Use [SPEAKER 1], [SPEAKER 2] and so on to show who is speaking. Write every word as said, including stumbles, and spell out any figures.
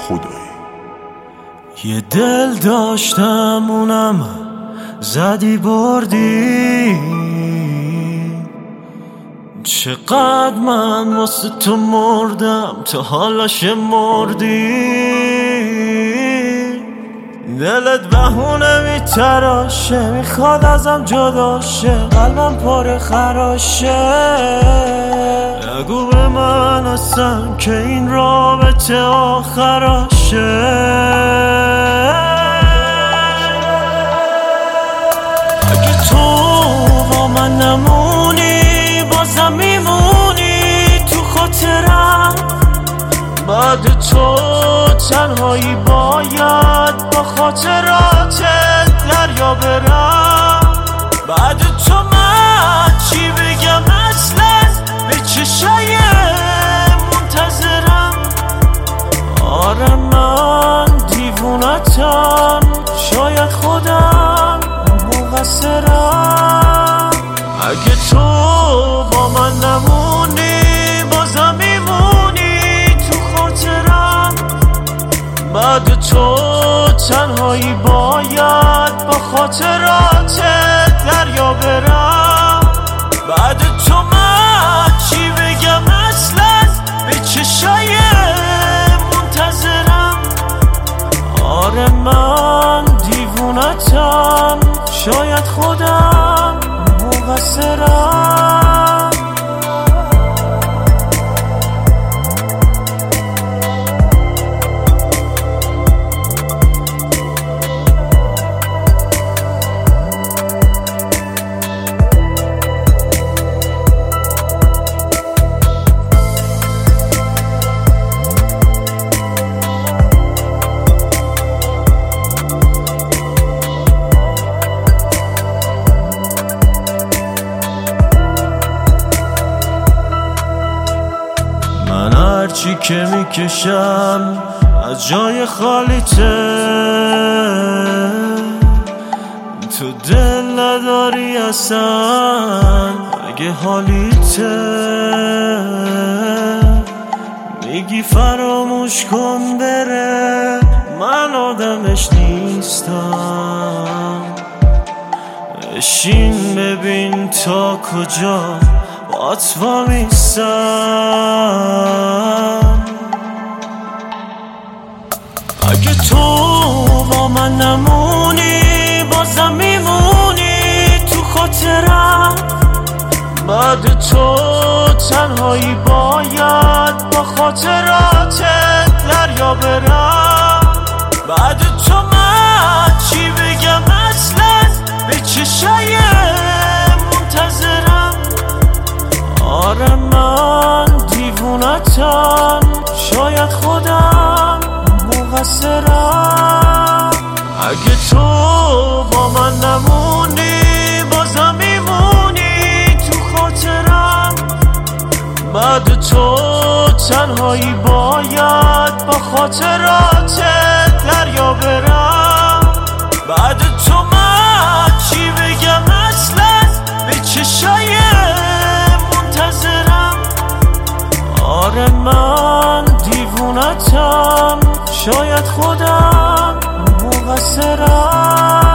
[SPEAKER 1] خدایی.
[SPEAKER 2] یه دل داشتم اونم زدی بردی، چقدر من واسه تو مردم تا حالاش مردی. دلت بهونه میتراشه، میخواد ازم جداشه، قلبم پر خراشه. نگو به من اصلا که این رابطه آخراشه. اگه تو با من نمونی بازم میمونی تو خاطرم، بعد تو تنهایی باید با خاطراتت دریا برم. بعد تو من چی بگم اصلا، به چشای منتظرم. آره من دیوونتم، شاید خودم مقصرم. اگه تو با من نمونی بازم میمونی تو خاطرم، بعد تو تنهایی باید با خاطراتت دریا برم. بعد تو من چی بگم اصلا، به چشای منتظرم. آره من دیوونتم، شاید خودم مقصرم. من هرچی که میکشم از جای خالیته، تو دل نداری اصلا اگه حالیته. میگی فراموش کن بره، من آدمش نیستم. بشین ببین تا کجا بات وامیستم. اگه تو با من نمونی بازم میمونی تو خاطرم، بعد تو تنهایی باید با خاطراتت دریا برم. بعد تو من چی بگم اصلا، به چشای منتظرم. آره من دیوونتم، شاید خودم مقصرم. اگه تو با من نمونی بازم میمونی تو خاطرم، بعد تو تنهایی باید با خاطراتت دریا برم. بعد تو من چی بگم اصلا، به چشای منتظرم. آره من دیوونتم، شاید خودم مقصرم.